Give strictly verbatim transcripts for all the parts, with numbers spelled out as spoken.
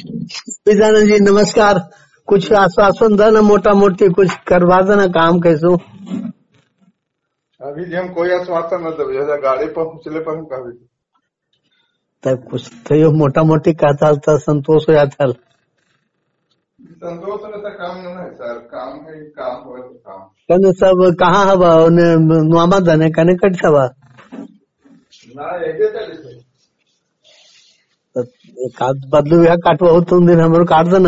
विद्यानंद जी नमस्कार। कुछ आश्वासन देना, मोटा मोटी कुछ करवा देना काम कैसो। अभी जी हम कोई आश्वासन न देवे, जैसे गाड़ी पहुंचले पर हम कहबी तब कुछ तो मोटा मोटी कहता था संतोष हो जाता। संतोष में तो काम नहीं है सर, काम है काम हो तो काम कने सब कहाँ हवा उन्हें नुआमा दने कने कट सवा ना ऐसे चले थे। तो एक आध बदलू यह काटवा हो तुम दिन हमरो काट देना।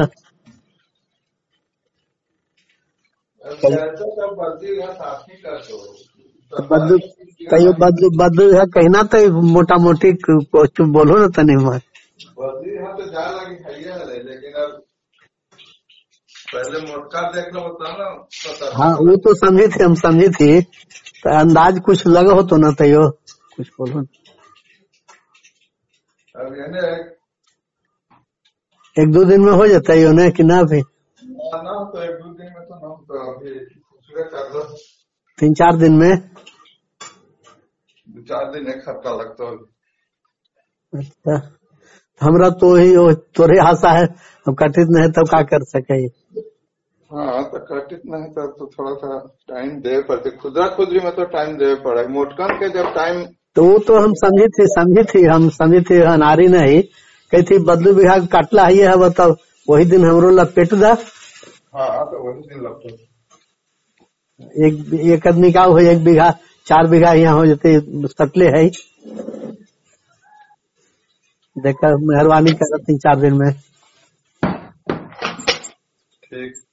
अब जैसा सब बदली है साथ ही कर दो। तो बदलू कहीं बदलू बदलू यह कहना तो मोटा मोटी कुछ बोलो ना तने मार बदली है तो जा लगी है, लेकिन अब पहले मोटका देख लो बता ना पता। हाँ वो तो समझी थी, हम समझी थी। तो अंदाज कुछ लगा हो तो ना तयो कुछ बोलो। अब यानी एक दो दिन में हो जाता है ना कि ना भी ना तो एक दो दिन में तो ना तो अभी दूसरे कर दो तीन चार दिन में दो चार दिन एक हफ्ता लगता है। अच्छा हमरा तो ही तोरे आशा है, अब कटित नहीं तब क्या कर सके। हाँ तो कटित नहीं तब तो थोड़ा सा टाइम दे पड़ते, खुदरा खुदरी में तो टाइम दे पड़े। मोटकन के जब टाइम तो वो तो हम समझी थी समझी थी हम समझी थी अनारी नहीं कही थी बदलू विभाग काटला ही है बताओ वही दिन हमरो लपेट दा। हाँ तो वही दिन लगता एक एक आदमी का हो एक बीघा चार बीघा यहाँ हो जाते सटले है। देखा मेहरबानी कर तीन चार दिन में ठीक।